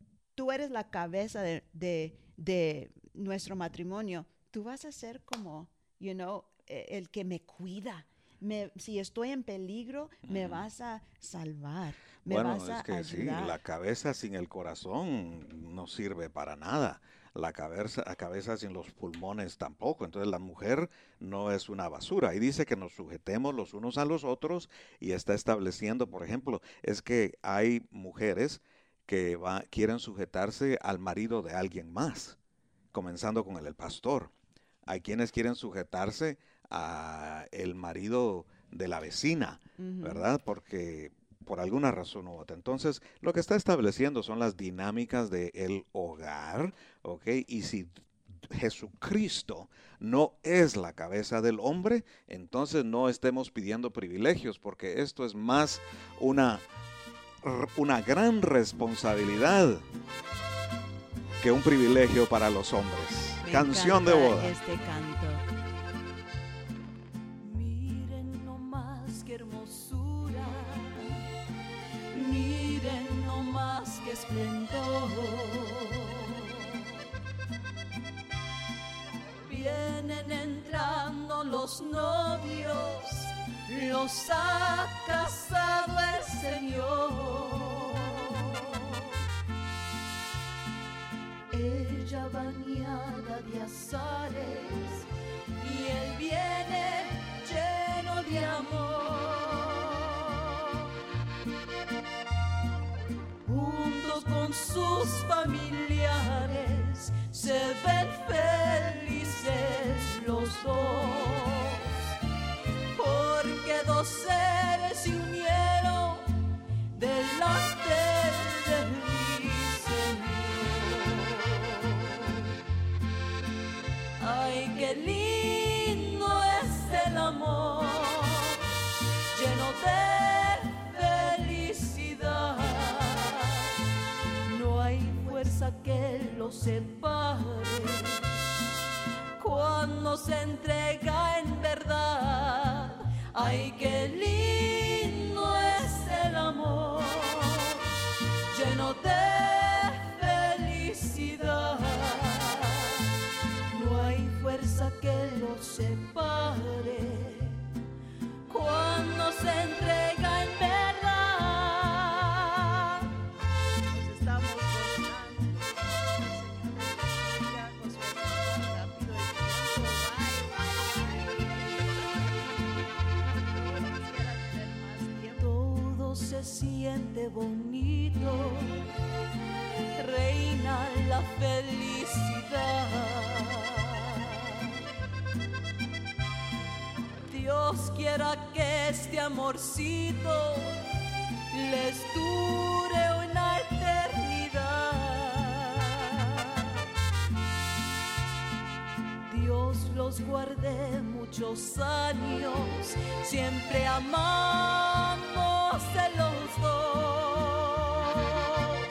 tú eres la cabeza de, de, de nuestro matrimonio, tú vas a ser como, you know, eh, el que me cuida. Me, si estoy en peligro, me vas a salvar. Me Bueno, vas a es que sí, ayudar. la cabeza sin el corazón no sirve para nada. La cabeza, la cabeza sin los pulmones tampoco. Entonces la mujer no es una basura. Y dice que nos sujetemos los unos a los otros y está estableciendo, por ejemplo, es que hay mujeres que va- quieren sujetarse al marido de alguien más, comenzando con el, el pastor. Hay quienes quieren sujetarse a el marido de la vecina, Ujú. ¿verdad? Porque por alguna razón u otra. Entonces, lo que está estableciendo son las dinámicas del hogar, ¿ok? Y si Jesucristo no es la cabeza del hombre, entonces no estemos pidiendo privilegios, porque esto es más una, una gran responsabilidad que un privilegio para los hombres. Me Canción de encanta boda. este canto. esplendor. Vienen entrando los novios, los ha casado el Señor. Ella bañada de azares y él viene lleno de amor. Juntos con sus familiares se ven felices los dos, porque dos seres se unieron delante de mi Señor. Ay, qué lindo es el amor, lleno de felicidad. No hay fuerza que lo separe cuando se entrega en verdad. Ay, qué lindo es el amor, lleno de felicidad. No hay fuerza que lo separe cuando se entrega en verdad. Nos estamos gozando. Todo se siente bonito, reina la felicidad. Dios quiera que este amorcito les dure una eternidad. Dios los guarde muchos años, siempre amándose los dos.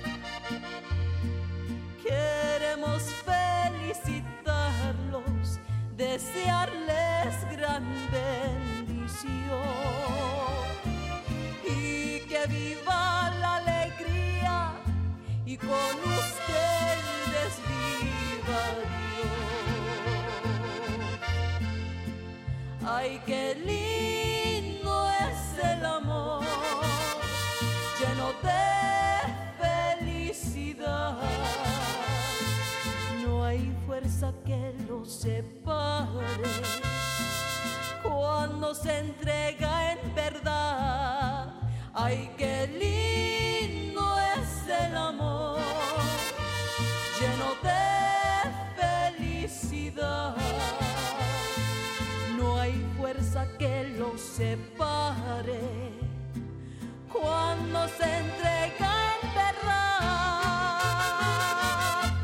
Queremos felicitarlos, desearles gran bendición y que viva la alegría y con ustedes viva Dios. Ay, qué lindo es el amor, lleno de felicidad. No hay fuerza que lo separe cuando se entrega en verdad. Ay, qué lindo es el amor, lleno de felicidad. No hay fuerza que lo separe cuando se entrega en verdad.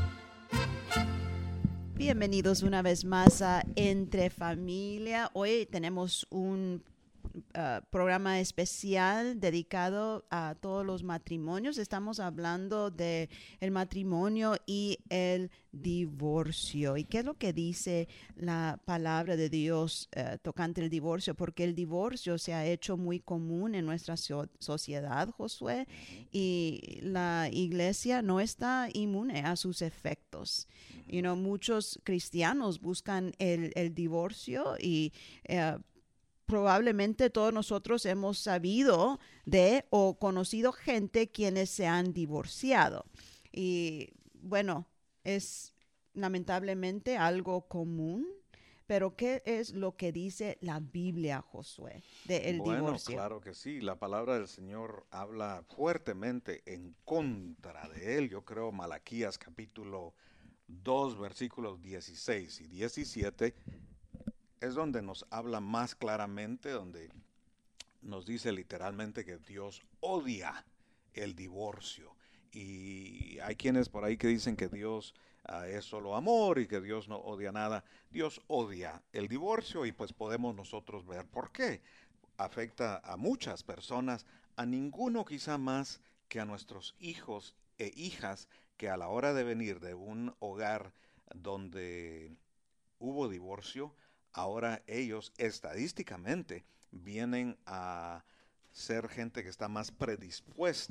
Bienvenidos una vez más a Entre Familia. Hoy tenemos un uh, programa especial dedicado a todos los matrimonios. Estamos hablando de el matrimonio y el divorcio. ¿Y qué es lo que dice la palabra de Dios uh, tocante el divorcio? Porque el divorcio se ha hecho muy común en nuestra so- sociedad, Josué, y la iglesia no está inmune a sus efectos. You know, muchos cristianos buscan el, el divorcio y uh, probablemente todos nosotros hemos sabido de o conocido gente quienes se han divorciado. Y bueno, es lamentablemente algo común, pero ¿qué es lo que dice la Biblia, Josué, del Bueno, divorcio? claro que sí. La palabra del Señor habla fuertemente en contra de él. Yo creo Malaquías capítulo dos, versículos dieciséis y diecisiete es donde nos habla más claramente, donde nos dice literalmente que Dios odia el divorcio. Y hay quienes por ahí que dicen que Dios uh, es solo amor y que Dios no odia nada. Dios odia el divorcio y pues podemos nosotros ver por qué. Afecta a muchas personas, a ninguno quizá más que a nuestros hijos e hijas que a la hora de venir de un hogar donde hubo divorcio, ahora ellos estadísticamente vienen a ser gente que está más predispuesta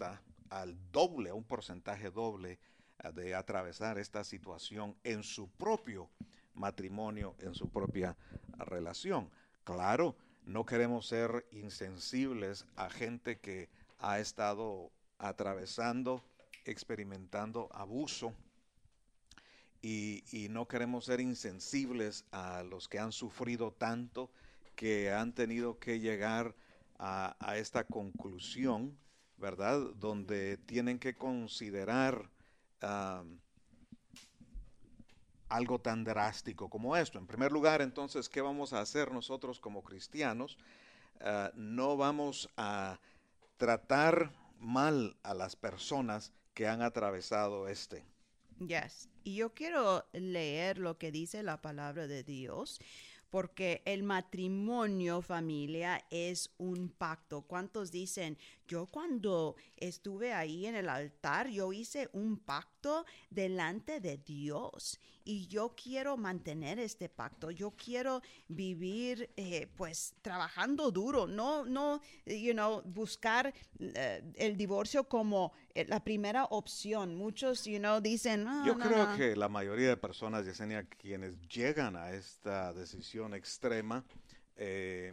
al doble, a un porcentaje doble uh, de atravesar esta situación en su propio matrimonio, en su propia relación. Claro, no queremos ser insensibles a gente que ha estado atravesando, experimentando abuso, y, y no queremos ser insensibles a los que han sufrido tanto, que han tenido que llegar a, a esta conclusión, ¿verdad? Donde tienen que considerar um, algo tan drástico como esto. En primer lugar, entonces, ¿qué vamos a hacer nosotros como cristianos? Uh, no vamos a tratar mal a las personas que han atravesado este. Yes. Y yo quiero leer lo que dice la palabra de Dios, porque el matrimonio, familia, es un pacto. ¿Cuántos dicen, yo cuando estuve ahí en el altar, yo hice un pacto delante de Dios y yo quiero mantener este pacto? Yo quiero vivir, eh, pues, trabajando duro, no, no, you know, buscar uh, el divorcio como eh, la primera opción. Muchos, you know, dicen, no, Yo no, creo no. que la mayoría de personas, Yesenia, quienes llegan a esta decisión extrema, eh,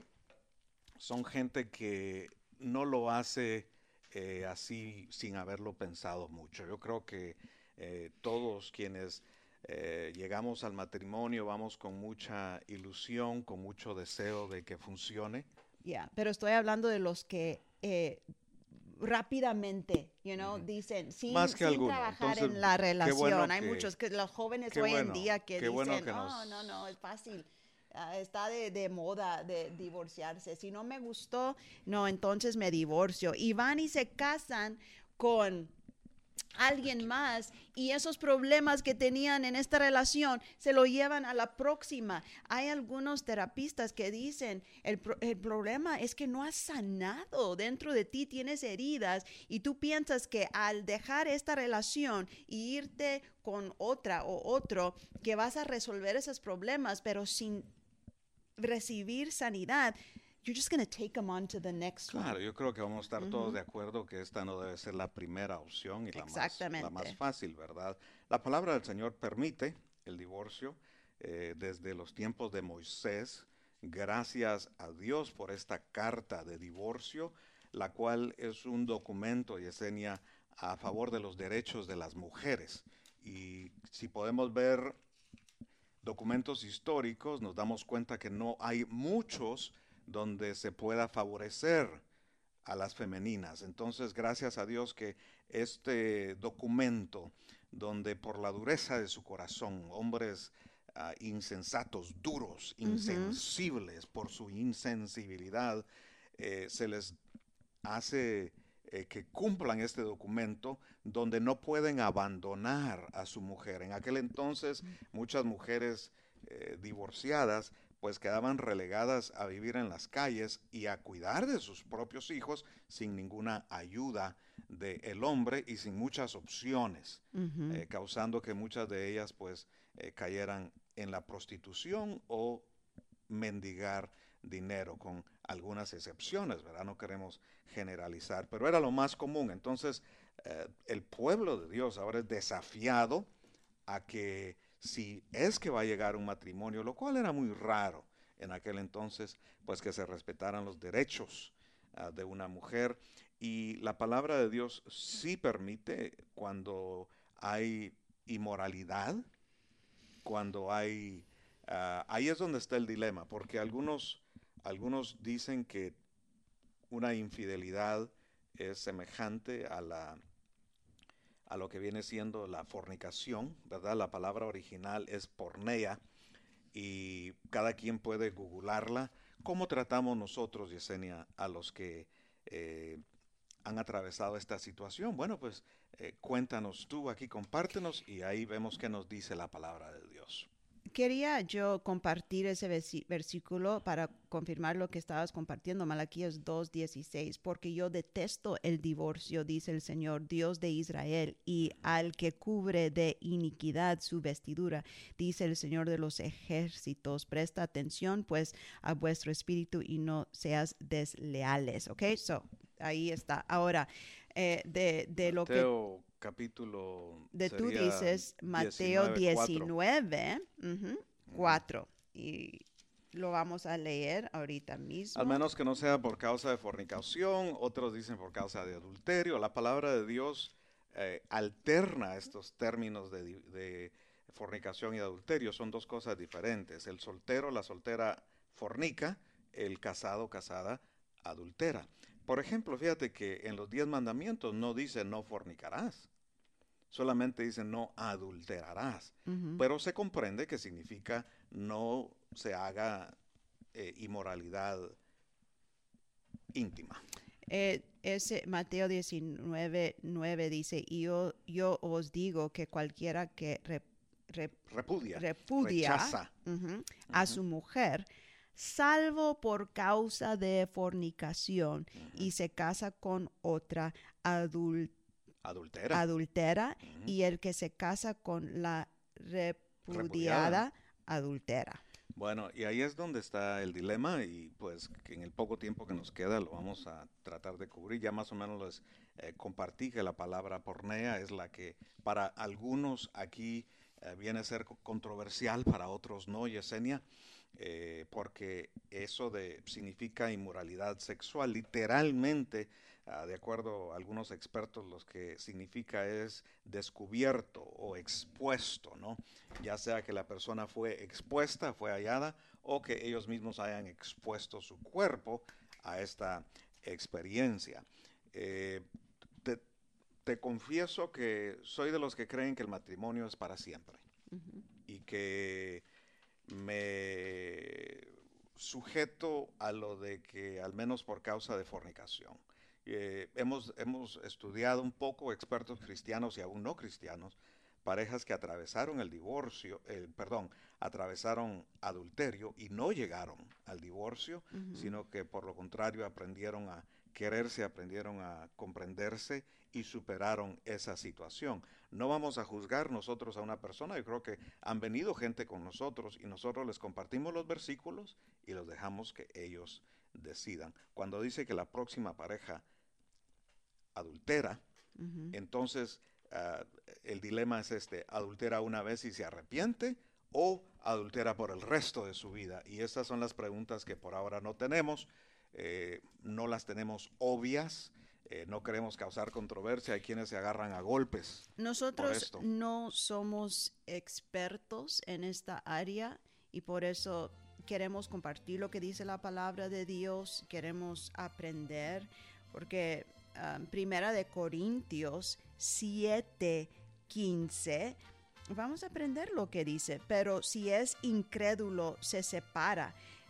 son gente que no lo hace eh, así sin haberlo pensado mucho. Yo creo que eh, todos quienes eh, llegamos al matrimonio vamos con mucha ilusión, con mucho deseo de que funcione. Ya, yeah, pero estoy hablando de los que eh, rápidamente, you know, uh-huh. dicen, sin, Más que sin alguno. trabajar Entonces, en la relación. bueno Hay que, muchos, que los jóvenes hoy bueno, en día que dicen, bueno que no, nos... no, no, es fácil. Uh, está de, de moda de divorciarse. Si no me gustó, no, entonces me divorcio. Y van y se casan con alguien más y esos problemas que tenían en esta relación se lo llevan a la próxima. Hay algunos terapistas que dicen, el, pro- el problema es que no has sanado, dentro de ti tienes heridas y tú piensas que al dejar esta relación y irte con otra o otro, que vas a resolver esos problemas, pero sin recibir sanidad, you're just going to take them on to the next one. Claro, yo creo que vamos a estar Uh-huh. todos de acuerdo que esta no debe ser la primera opción y la más, la más fácil, ¿verdad? La palabra del Señor permite el divorcio eh, desde los tiempos de Moisés. Gracias a Dios por esta carta de divorcio, la cual es un documento, Yesenia, a favor de los derechos de las mujeres. Y si podemos ver documentos históricos, nos damos cuenta que no hay muchos donde se pueda favorecer a las femeninas. Entonces, gracias a Dios que este documento, donde por la dureza de su corazón, hombres uh, insensatos, duros, uh-huh. insensibles por su insensibilidad, eh, se les hace eh, que cumplan este documento, donde no pueden abandonar a su mujer. En aquel entonces, muchas mujeres eh, divorciadas pues quedaban relegadas a vivir en las calles y a cuidar de sus propios hijos sin ninguna ayuda del hombre y sin muchas opciones, uh-huh. eh, causando que muchas de ellas pues eh, cayeran en la prostitución o mendigar dinero, con algunas excepciones, ¿verdad? No queremos generalizar, pero era lo más común. Entonces, eh, el pueblo de Dios ahora es desafiado a que si es que va a llegar un matrimonio, lo cual era muy raro en aquel entonces, pues que se respetaran los derechos uh, de una mujer. Y la palabra de Dios sí permite cuando hay inmoralidad, cuando hay... Uh, ahí es donde está el dilema, porque algunos, algunos dicen que una infidelidad es semejante a la... a lo que viene siendo la fornicación, ¿verdad? La palabra original es porneia y cada quien puede googlarla. ¿Cómo tratamos nosotros, Yesenia, a los que eh, han atravesado esta situación? Bueno, pues eh, cuéntanos tú aquí, compártenos y ahí vemos qué nos dice la palabra de Dios. Quería yo compartir ese versículo para confirmar lo que estabas compartiendo, Malaquías dos dieciséis, porque yo detesto el divorcio, dice el Señor, Dios de Israel, y al que cubre de iniquidad su vestidura, dice el Señor de los ejércitos. Presta atención pues a vuestro espíritu y no seas desleales, ¿ok? So, ahí está. Ahora, eh, de, de lo que Mateo capítulo de tú sería dices, Mateo diecinueve, diecinueve, cuatro. Y lo vamos a leer ahorita mismo. Al menos que no sea por causa de fornicación, otros dicen por causa de adulterio. La palabra de Dios eh, alterna estos términos de, de fornicación y adulterio. Son dos cosas diferentes. El soltero, la soltera fornica, el casado, casada, adultera. Por ejemplo, fíjate que en los diez mandamientos no dice no fornicarás. Solamente dice no adulterarás. Uh-huh. Pero se comprende que significa no se haga eh, inmoralidad íntima. Eh, ese Mateo diecinueve, nueve dice, y yo, yo os digo que cualquiera que rep, rep, repudia, repudia rechaza uh-huh, a uh-huh. su mujer, salvo por causa de fornicación, uh-huh. y se casa con otra adul, adultera, adultera uh-huh. y el que se casa con la repudiada, repudiada adultera. Bueno, y ahí es donde está el dilema y pues que en el poco tiempo que nos queda lo vamos a tratar de cubrir. Ya más o menos les eh, compartí que la palabra pornea es la que para algunos aquí eh, viene a ser controversial, para otros no, Yesenia, eh, porque eso de significa inmoralidad sexual. Literalmente, uh, de acuerdo a algunos expertos, lo que significa es descubierto o expuesto, ¿no? Ya sea que la persona fue expuesta, fue hallada, o que ellos mismos hayan expuesto su cuerpo a esta experiencia. Eh, te, te confieso que soy de los que creen que el matrimonio es para siempre, uh-huh. y que me sujeto a lo de que al menos por causa de fornicación. Eh, hemos, hemos estudiado un poco, expertos cristianos y aún no cristianos, parejas que atravesaron el divorcio, eh, perdón, atravesaron adulterio y no llegaron al divorcio, uh-huh. sino que por lo contrario aprendieron a quererse, aprendieron a comprenderse y superaron esa situación. No vamos a juzgar nosotros a una persona, yo creo que han venido gente con nosotros y nosotros les compartimos los versículos y los dejamos que ellos decidan. Cuando dice que la próxima pareja adultera, uh-huh. entonces uh, el dilema es este: adultera una vez y se arrepiente o adultera por el resto de su vida. Y esas son las preguntas que por ahora no tenemos, eh, no las tenemos obvias. Eh, no queremos causar controversia, hay quienes se agarran a golpes. Nosotros no somos expertos en esta área y por eso queremos compartir lo que dice la palabra de Dios, queremos aprender, porque um, Primera de Corintios siete quince, vamos a aprender lo que dice, pero si es incrédulo se separa.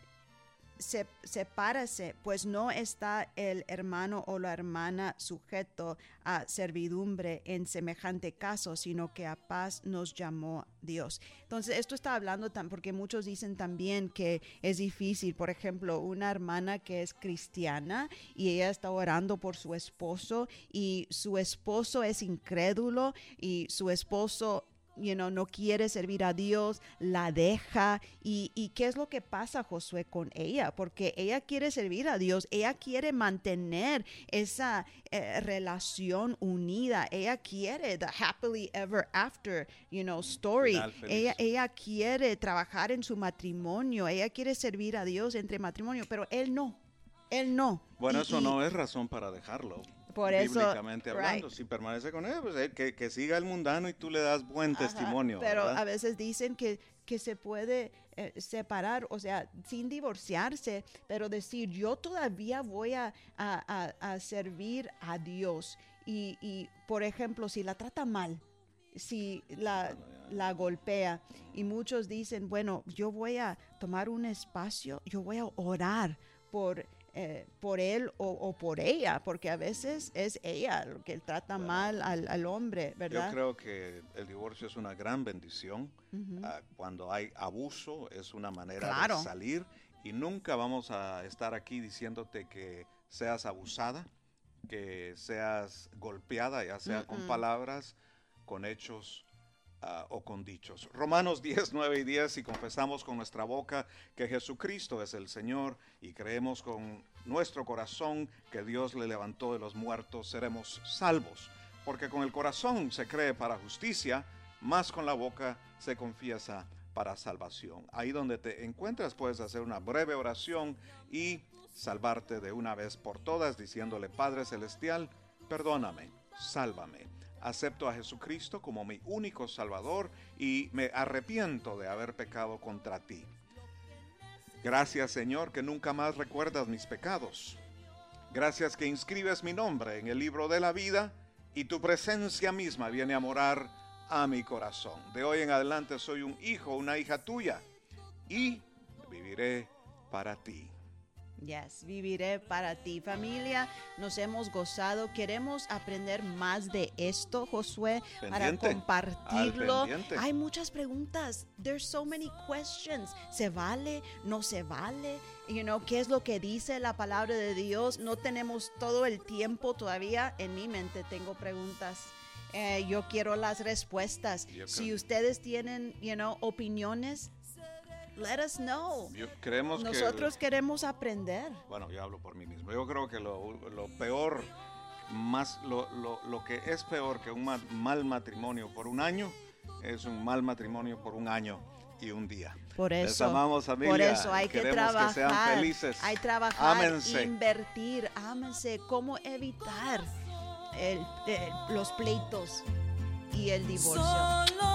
Se, sepárase, pues no está el hermano o la hermana sujeto a servidumbre en semejante caso, sino que a paz nos llamó Dios. Entonces, esto está hablando tan, porque muchos dicen también que es difícil. Por ejemplo, una hermana que es cristiana y ella está orando por su esposo y su esposo es incrédulo y su esposo You know, no quiere servir a Dios, la deja. Y, ¿Y qué es lo que pasa, Josué, con ella? Porque ella quiere servir a Dios, ella quiere mantener esa eh, relación unida, ella quiere the happily ever after, you know, story. Ella, ella quiere trabajar en su matrimonio, ella quiere servir a Dios entre matrimonio, pero él no, él no. Bueno, y, eso y, no es razón para dejarlo. Por eso, bíblicamente hablando, right. si permanece con él, pues, eh, que, que siga el mundano y tú le das buen Ajá, testimonio. Pero ¿verdad? A veces dicen que, que se puede eh, separar, o sea, sin divorciarse, pero decir, yo todavía voy a, a, a, a servir a Dios. Y, y, por ejemplo, si la trata mal, si la, la golpea, y muchos dicen, bueno, yo voy a tomar un espacio, yo voy a orar por Eh, por él o, o por ella, porque a veces es ella lo que trata bueno, mal al, al hombre, ¿verdad? Yo creo que el divorcio es una gran bendición. Uh-huh. Uh, cuando hay abuso es una manera claro. de salir, y nunca vamos a estar aquí diciéndote que seas abusada, que seas golpeada, ya sea uh-uh. con palabras, con hechos, uh, o con dichos. Romanos diez, nueve y diez, si confesamos con nuestra boca que Jesucristo es el Señor y creemos con nuestro corazón que Dios le levantó de los muertos, seremos salvos. Porque con el corazón se cree para justicia, más con la boca se confiesa para salvación. Ahí donde te encuentras puedes hacer una breve oración y salvarte de una vez por todas diciéndole: Padre Celestial, perdóname, sálvame. Acepto a Jesucristo como mi único Salvador y me arrepiento de haber pecado contra ti. Gracias, Señor, que nunca más recuerdas mis pecados. Gracias que inscribes mi nombre en el libro de la vida y tu presencia misma viene a morar a mi corazón. De hoy en adelante soy un hijo, una hija tuya y viviré para ti. Yes, viviré para ti. Familia, nos hemos gozado. Queremos aprender más de esto, Josué, Pendiente, para compartirlo. al pendiente. Hay muchas preguntas. There's so many questions. ¿Se vale? ¿No se vale? You know, ¿qué es lo que dice la palabra de Dios? No tenemos todo el tiempo todavía. En mi mente tengo preguntas. Eh, yo quiero las respuestas. Yo Si creo- ustedes tienen, you know, opiniones, let us know. Yo- creemos Nosotros que, queremos aprender. bueno, yo hablo por mí mismo. Yo creo que lo, lo peor, más lo, lo, lo que es peor que un ma- mal matrimonio por un año, es un mal matrimonio por un año y un día. Por Les eso, amamos, familia. por eso hay que Queremos trabajar, que sean felices. hay que trabajar, Ámense. invertir, ámense, cómo evitar el- el- los pleitos y el divorcio. Solo